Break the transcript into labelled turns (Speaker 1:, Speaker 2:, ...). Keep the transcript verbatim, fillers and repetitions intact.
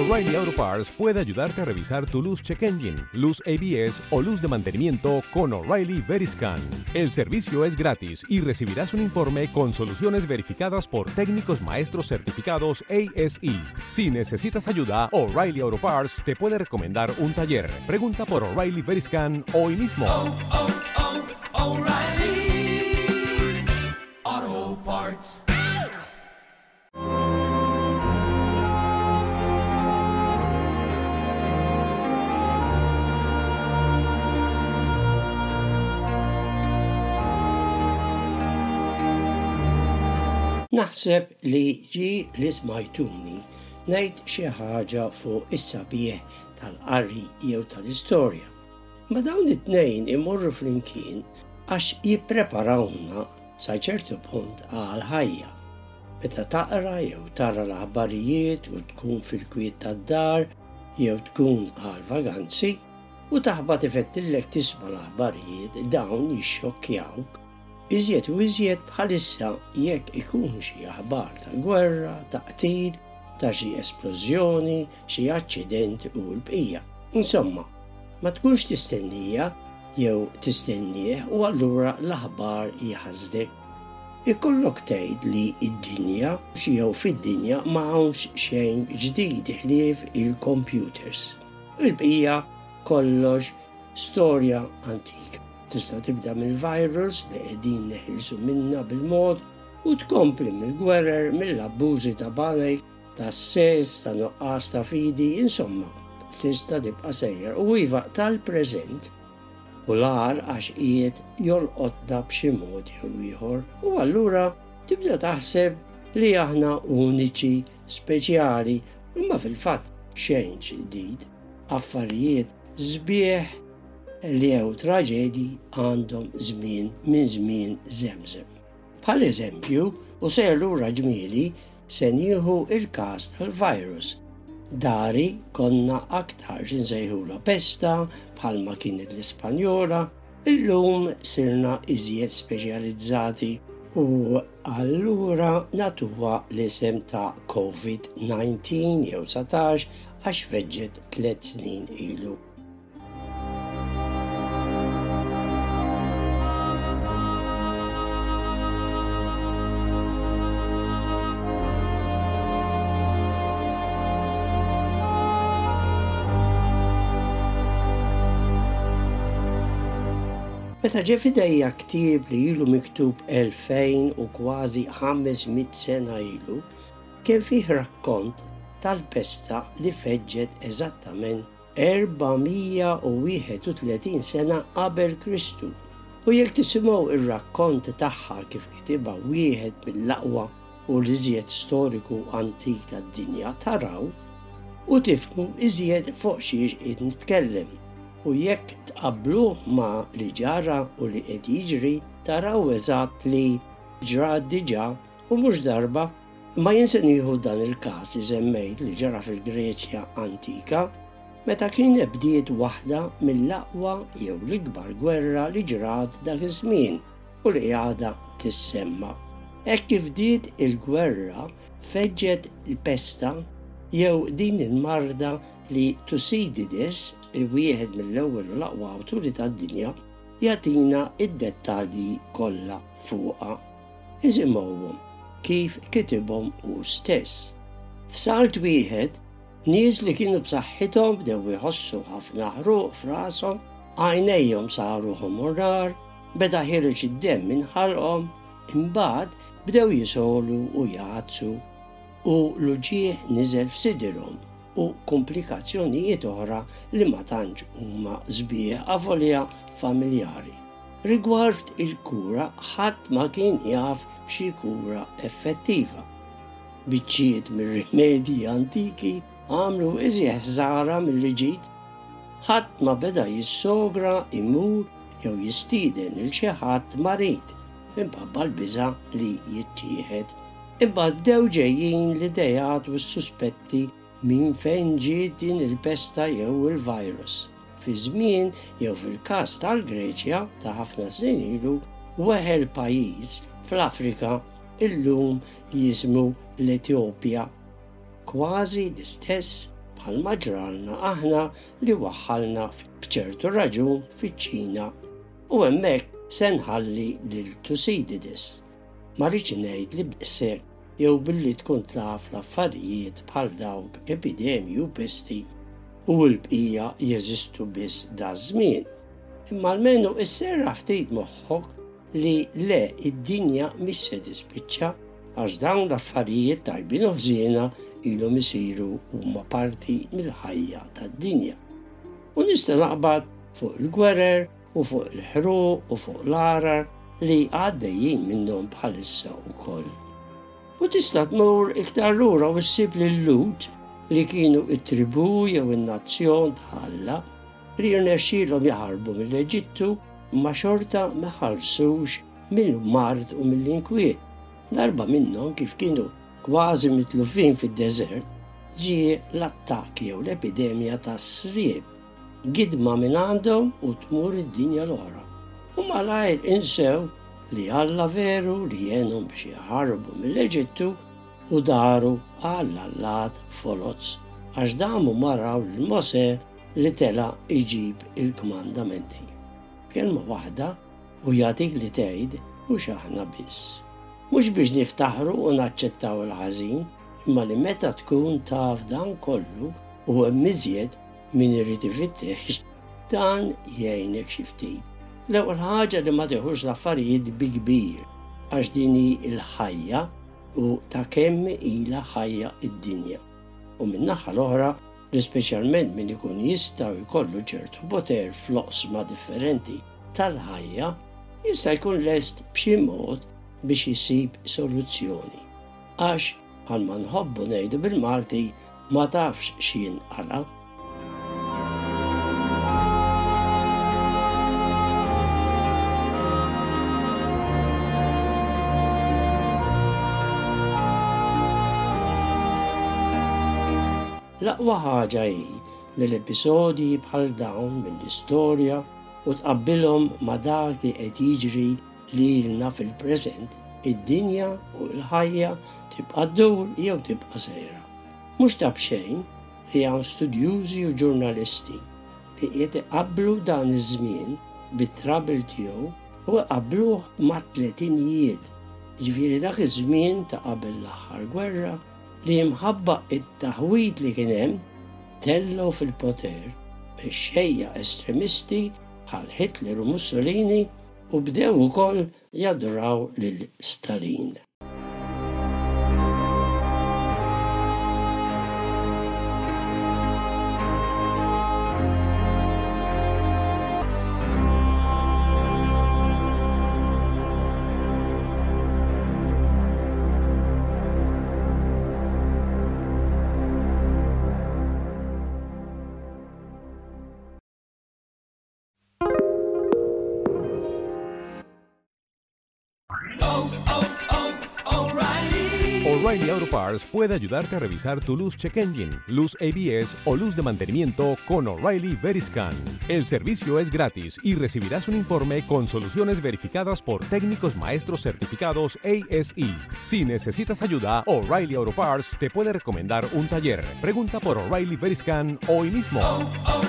Speaker 1: O'Reilly Auto Parts puede ayudarte a revisar tu luz check engine, luz A B S o luz de mantenimiento con O'Reilly Veriscan. El servicio es gratis y recibirás un informe con soluciones verificadas por técnicos maestros certificados A S E. Si necesitas ayuda, O'Reilly Auto Parts te puede recomendar un taller. Pregunta por O'Reilly Veriscan hoy mismo.
Speaker 2: Oh, oh, oh, O'Reilly Auto Parts.
Speaker 3: Naħseb li ġi li smajtuni ngħid xi ħaġa fuq is-sabiħ tal-qarri jew tal-istorja. Ma dawn it-tnejn imorru flimkien għax jippreparawna sa ċertu punt għal ħajja. Meta taqra jew tara l-aħbarijiet u tkun fil-kwiet tad-dar jew tkun għal vaganzi u taħbad ifettillek tisma' l-aħbarijiet dawn jixxokkjawk. Iżjed u iżjed bħalissa jekk ikun xi aħbar ta' gwerra, ta' qtil, ta' xi esplużjoni, xi aċċident u l-bqija. Insomma, ma tkunx tistennija jew tistennieh u allura l-aħbar jħażdek. Ikollok tgħid li d-dinja xi jew fid-dinja ma hawnx xejn ġdid ħlief il-computers. Il-bqija kollox storja antika. Tista' tibda mill-virus li qegħdin neħilsu minnha bil-mod u tkompli mill-gwerer, mill-abbużi ta' banek, tas-sess, ta' nuqqas ta' fidi, insomma, tista' tibqa' sejjer u iva tal-preżent u l-għar għax qiegħed jolqotna b'xi mod jew ieħor u allura tibda taħseb li aħna uniċi, speċjali, imma fil-fatt xejn ġdid, affarijiet sbieħ li jew traġedji għandhom żmien minn żmien żemżem. Bħal eżempju, u ser lura ġmieli se nieħu il-każ tal-virus. Dari konna aktar x'insejħula pesta bħalma kienet l-Ispanjola, illum sirna iżjed speċjalizzati u allura natuha l-isem ta' COVID nineteen jew satax għax feġġet tliet snin ilu. Meta ġie f'idejja ktieb li ilu miktub elfejn u kważi ħamesmiet sena ilu, kien fih rakkont tal-pesta li feġġet eżattament erba'mija u wieħed u tletin sena qabel Kristu. U jekk tisimgħu ir-rakkont tagħha kif kitibha wieħed mill-aqwa u l-iżjed storiku antik tad-dinja taraw u tifhmu iżjed fuq xiex qed nitkellem. U jekk tqabbluh ma' li ġara u li qed jiġri taraw eżatt li ġra diġà u mhux darba, ma jinsa nieħu dan il-każ li żemmejt li ġara fil-Greċja antika meta kien bdiet waħda mill-aqwa jew l-ikbar gwerra li ġrat dak iż-żmien u li għadha tissemma. Hekk kif bdiet il-gwerra feġġet il-pesta jew din il-marda li Tucídides, wieħed mill-ewwel u l-aqwa awturi tad-dinja, jagħtina id-dettalji kollha fuqha. Isimgħuhom kif kitibhom hu stess. F'salt wieħed, nies li kienu b'saħħithom bdew iħossu ħafna ħruq f'rashom, għajnejhom saru ħomorar, beda ħireġ id-demm minn ħalqhom, imbagħad bdew jisolu u jgħazzu u l-uġigħ niżel f'sidrhom u komplikazzjonijiet oħra li ma tantx huma sbieħ avolja familjari. Rigward il-kura ħadd ma kien jaf xi kura effettiva. Biċċiet mir-rimedji antiki għamlu iżjed ħżara milli ġid. Ħadd ma beda jissogra, imur jew jistieden il xi ħadd marit imbagħad l-biża' li jittieħed. Imma bdew ġejjin l-idejat u s-suspetti min fejn ġiet din il-pesta jew il-virus. Fi żmien jew fil-każ tal-Greċja ta' ħafna snin ilu weħel pajjiż fl-Afrika illum jismu l-Etjopja. Kważi l-istess bħalma ġralna aħna li waħħalna b'ċertu raġun fiċ-Ċina u hemmhekk se nħalli lil Thucydides. Ma rridx ngħid li b'sek jew billi tkun taf l-affarijiet bħal dawk epidemji u pesti u l-bqija jeżistu biss da żmien. Imma almenu isserra ftit moħħok li le id-dinja mhix se tispiċċa għax dawn l-affarijiet tajbin u ħżiena ilhom isiru huma parti mill-ħajja tad-dinja. U nista' naqbad fuq il-gwerer u fuq il-ħruq u fuq l-arar li għaddejjin minnhom bħalissa wkoll. U tista' tmur iktar lura u ssib lil Lut li kienu it-tribu jew in-nazzjon tħalla li rnexxielhom jaħarbu mill-Eġittu ma xorta ma ħarsux mill-mard u mill-inkwiet. Darba minnhom kif kienu kważi mitlufin fid-deżert ġie l-attakk jew l-epidemja tas-srieb. Gidma minn għandhom u tmur id-dinja l-oħra. U malajr insew li Alla veru li jenhom biex jaħarbu mill-Eġittu u daru għall-allat foloz għax damu maraw l-Mose li tela iġib il-kmandamenti. Kelma waħda u jagħtik li tgħid u x'aħna biss. Mhux biex niftaħru u naċċettaw il-ħażin, imma li meta tkun taf dan kollu u hemm iżjed min irid ifittex, dan jgħinek xi ftit. L-ewwel ħaġa li ma tieħux l-affarijiet bi kbir għax din hi l-ħajja u ta' kemm ilha ħajja id-dinja. U min-naħa l-oħra li speċjalment min ikun jistgħu jkollu ċertu poter fl-oqsma differenti tal-ħajja jista' jkun lest b'xi mod biex jisib soluzzjoni. Għax bħalma nħobbu ngħidu bil-Malti ma tafx x'jinqala. L-aqwa ħaġa hi li l-episodji bħal dawn mill-istorja u tqabbilhom ma' dak li qed jiġri lilna fil-preżent, id-dinja u l-ħajja tibqa' ddur jew tibqa' sejra. Mhux ta' b'xejn li hawn studjużi u ġurnalisti li qed iqabblu dan iż-żmien bit-trabil tiegħu u iqabbluh ma' tletinijiet. Ġifieri dak iż-żmien ta' qabel l-aħħar gwerra li mħabba it-taħwit li kien hemm tellew fil-poter bix-xejja estremisti bħal Hitler u Mussolini u bdew ukoll jadoraw lil Stalin.
Speaker 1: O'Reilly Auto Parts puede ayudarte a revisar tu luz check engine, luz A B S o luz de mantenimiento con O'Reilly Veriscan. El servicio es gratis y recibirás un informe con soluciones verificadas por técnicos maestros certificados A S E. Si necesitas ayuda, O'Reilly Auto Parts te puede recomendar un taller. Pregunta por O'Reilly Veriscan hoy mismo.
Speaker 2: Oh, oh.